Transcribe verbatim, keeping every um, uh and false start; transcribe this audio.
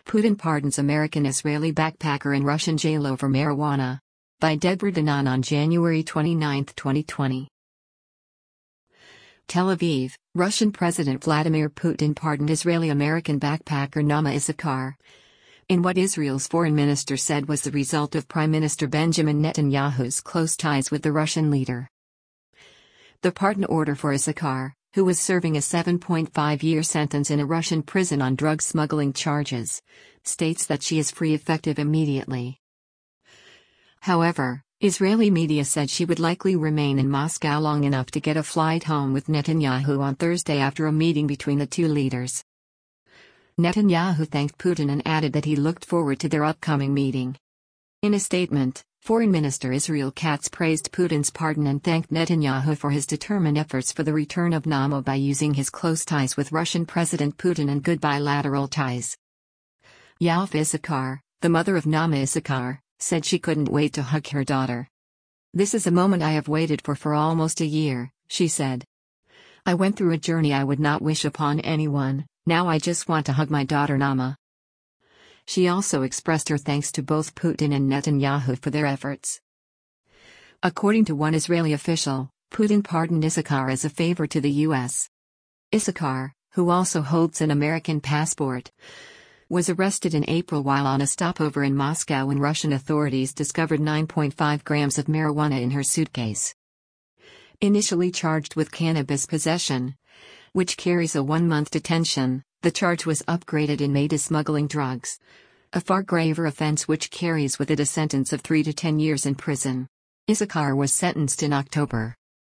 Putin pardons American-Israeli backpacker in Russian jail over marijuana. By Deborah Danan on January twenty-ninth, twenty twenty. Tel Aviv, Russian President Vladimir Putin pardoned Israeli-American backpacker Naama Issachar, in what Israel's foreign minister said was the result of Prime Minister Benjamin Netanyahu's close ties with the Russian leader. The pardon order for Issachar, who was serving a seven point five year sentence in a Russian prison on drug smuggling charges, states that she is free effective immediately. However, Israeli media said she would likely remain in Moscow long enough to get a flight home with Netanyahu on Thursday after a meeting between the two leaders. Netanyahu thanked Putin and added that he looked forward to their upcoming meeting. In a statement, Foreign Minister Israel Katz praised Putin's pardon and thanked Netanyahu for his determined efforts for the return of Naama by using his close ties with Russian President Putin and good bilateral ties. Yalf Issachar, the mother of Naama Issachar, said she couldn't wait to hug her daughter. "This is a moment I have waited for for almost a year," she said. "I went through a journey I would not wish upon anyone, now I just want to hug my daughter Naama." She also expressed her thanks to both Putin and Netanyahu for their efforts. According to one Israeli official, Putin pardoned Issachar as a favor to the U S. Issachar, who also holds an American passport, was arrested in April while on a stopover in Moscow when Russian authorities discovered nine point five grams of marijuana in her suitcase. Initially charged with cannabis possession, which carries a one-month detention, the charge was upgraded in May to smuggling drugs, a far graver offense which carries with it a sentence of three to ten years in prison. Issachar was sentenced in October.